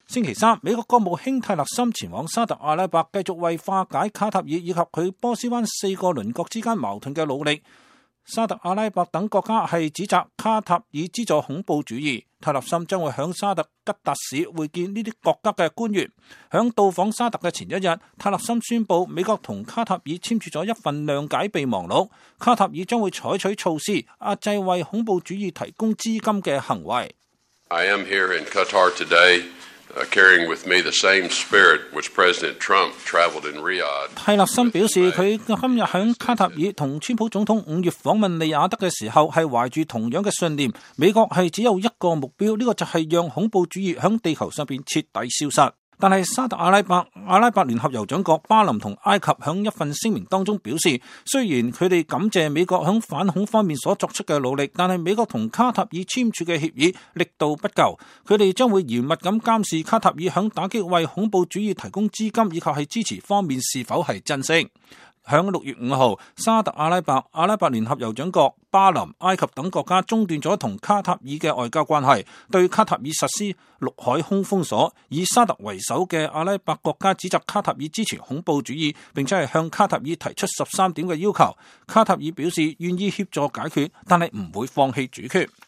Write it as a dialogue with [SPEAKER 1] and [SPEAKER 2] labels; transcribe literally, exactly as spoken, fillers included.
[SPEAKER 1] 星期三，美國國務卿泰勒森前往沙特阿拉伯，繼續為化解卡塔爾以及佢波斯灣四個鄰國之間矛盾嘅努力。沙特阿拉伯等國家係指責卡塔爾資助恐怖主義。泰勒森將會響沙特吉達市會見呢啲國家嘅官員。響到訪沙特嘅前一日，泰勒森宣布美國同卡塔爾簽署咗一份諒解備忘錄，卡塔爾將會採取措施壓制為恐怖主義提供資金嘅行為。
[SPEAKER 2] I am here in Qatar today, uh, carrying with me the same spirit which President Trump traveled in Riyadh.
[SPEAKER 1] 泰勒森表示，佢今日喺卡塔爾同川普總統五月訪問利雅得嘅時候，係懷住同樣嘅信念。美國係只有一個目標，呢個就係讓恐怖主義喺地球上邊徹底消失。但係沙特阿拉伯、阿拉伯聯合酋長國巴林同埃及響一份聲明當中表示，雖然佢哋感謝美國響反恐方面所作出嘅努力，但係美國同卡塔爾簽署嘅協議力度不夠，佢哋將會嚴密咁監視卡塔爾響打擊為恐怖主義提供資金以及係支持方面是否係真誠。響六月五號，沙特阿拉伯、阿拉伯聯合酋長國、巴林、埃及等國家中斷咗同卡塔爾嘅外交關係，對卡塔爾實施陸海空封鎖。以沙特為首嘅阿拉伯國家指責卡塔爾支持恐怖主義，並且係向卡塔爾提出十三點嘅要求。卡塔爾表示願意協助解決，但係唔會放棄主權。